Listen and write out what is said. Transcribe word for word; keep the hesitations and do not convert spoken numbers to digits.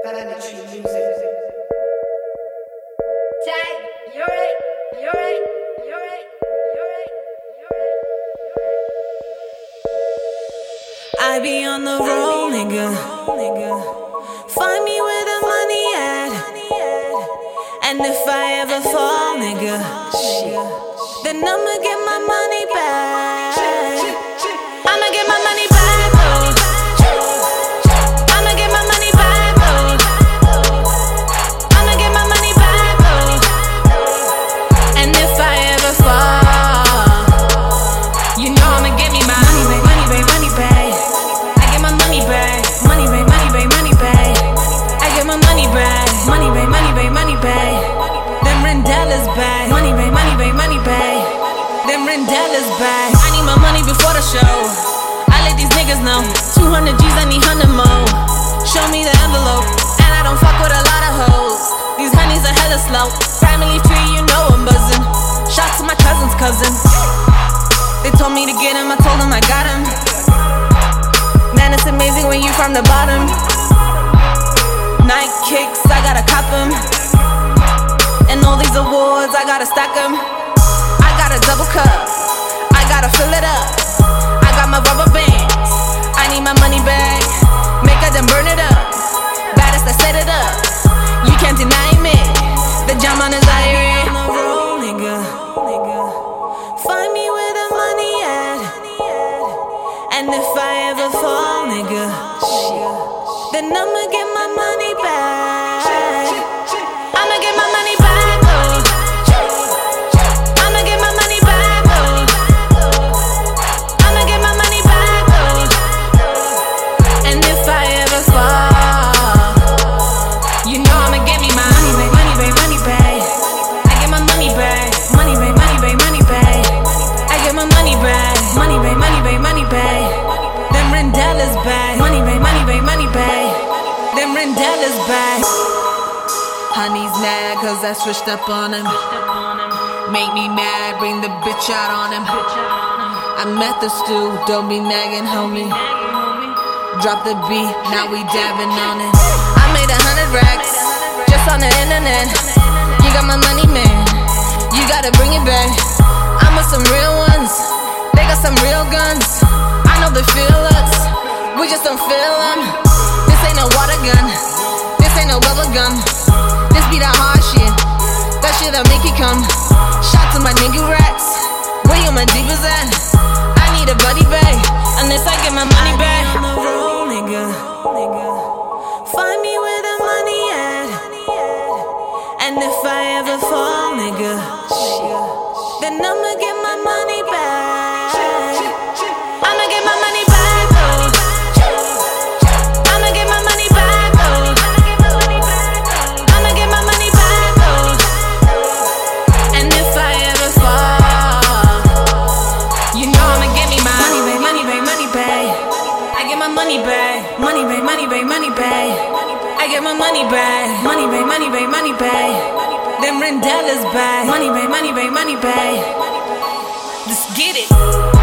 Planetary music. Tag, you're right, you're right, you're right, you're right, you're right, you're right. I be on the roll, nigga. Find me where the money at. And if I ever fall, nigga, shit, then I'ma get my money back. I'ma get my money back, oh. I'ma get my money back, oh. I'ma get my money back, oh. And if I ever fall, you know I'ma get me my money back, money back, money back. I get my money back, money back, money back, money back. I get my money back, money back, money back, money back. Them Rendella's back, money back, money back, money back. Them Rendella's back. I need my money before the show. I let these niggas know. two hundred G's, I need one hundred more. Show me the envelope, and I don't fuck with a lot of hoes. These honeys are hella slow. Family tree, you know I'm buzzing. Shout to my cousin's cousin. They told me to get him, I told them I got him. Man, it's amazing when you from the bottom. Night kicks, I gotta cop them. And all these awards, I gotta stack them. I got a double cup, I gotta fill it up. I got my rubber bands, I need my money back. Make her then burn it up. Baddest, I set it up. You can't deny me. The jam on his iron. On the roll, nigga. Find me where the money at. And if I ever fall, nigga, then I'ma get my money back. I'ma get my money back, oh. I'ma get my money back, oh. I'ma get my money back, oh. And if I ever fall, you know I'ma get me my money back, money back, money back. I get my money back, money back, money back, money back. I get my money back, money back, money back, money back. Them Rendella's back, money back, money back, money back. Them Rendella's back. Honey's mad cause I switched up on him. Make me mad, bring the bitch out on him. I'm at the stew, don't be nagging, homie. Drop the beat, now we dabbing on it. I made a hundred racks, just on the internet. You got my money, man, you gotta bring it back. I'm with some real ones, they got some real guns. I know they feel us, we just don't feel them. This ain't no water gun, this ain't no rubber gun. This be that hard shit, that shit that make you come. Shout to my nigga racks, where you my divas at? I need a buddy bag, unless I get my money back. On the roll, nigga. Find me where the money at. And if I ever fall, nigga, then I'ma get my money back. I'ma get my money back, oh. I'ma get my money back, oh. I'ma get my money back, oh. And if I ever fall, you know I'ma get me my money back, money back, money back. I get my money back, money back, money back, money back. I get my money back, money back, money back, money back. Them Rendella's back, money back, money back, money back. Let's get it.